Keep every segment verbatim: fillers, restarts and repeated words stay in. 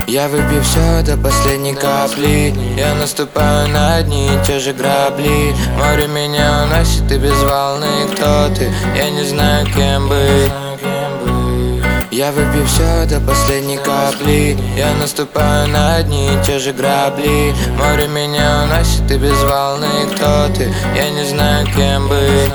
Я выпью все до последней капли. Я наступаю на одни и те же грабли. Море меня уносит, и без волны. Кто ты? Я не знаю, кем быть. Я выпью все до последней капли. Я наступаю на одни и те же грабли. Море меня уносит, и без волны. Кто ты? Я не знаю, кем быть.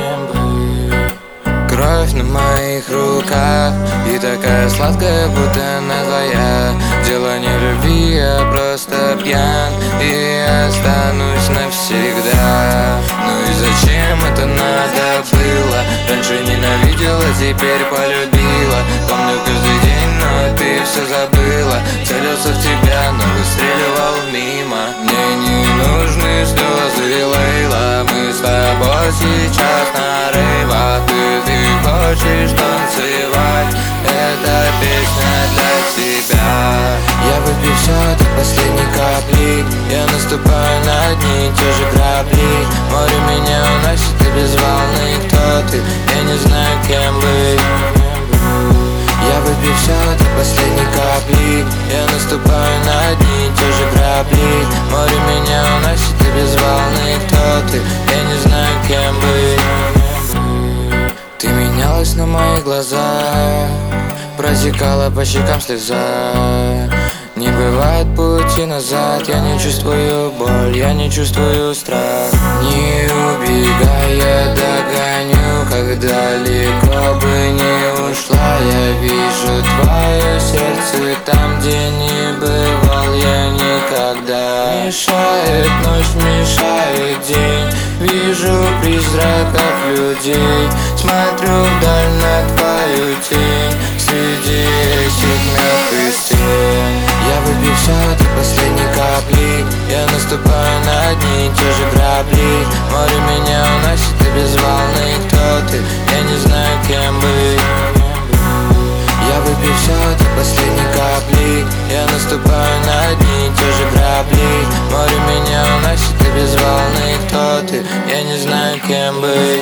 Кровь на моих руках и такая сладкая, будто она твоя. Дело не в любви, я просто пьян и останусь навсегда. Ну и зачем это надо было? Раньше ненавидела, теперь полюбила. Помню каждый день, но ты все забыла. Целился в тебя, но выстреливал мимо. Мне не нужны слезы, Лейла. Мы с тобой сейчас на рейвах. Хочешь танцевать, эта песня для тебя. Я выпью все до последней капли. Я наступаю на одни и те же грабли. Море меня уносит, и без волны. Кто ты? Я не знаю, кем быть. Я выпью все до последней капли. Я наступаю на одни и те же грабли. Море меня уносит, и без волны. Кто ты? Я не знаю, кем быть. Ты менялась на моих глазах, протекала по щекам слеза. Не бывает пути назад, я не чувствую боль, я не чувствую страх. Не убегай, я догоню, как далеко бы не ушла. Я вижу твое сердце там, где не бывал я никогда. Мешает ночь, мешает день, вижу призраков людей. Смотрю вдаль на твою тень среди этих мертвых стен. Я выпью все до последней капли. Я наступаю на одни и те же грабли. Море меня уносит, и без волны. Кто ты? Я не знаю, кем быть. Я выпью все до последней капли. Я наступаю на одни и те же грабли. Море меня уносит, и без волны. Кто ты? Я не знаю, кем быть.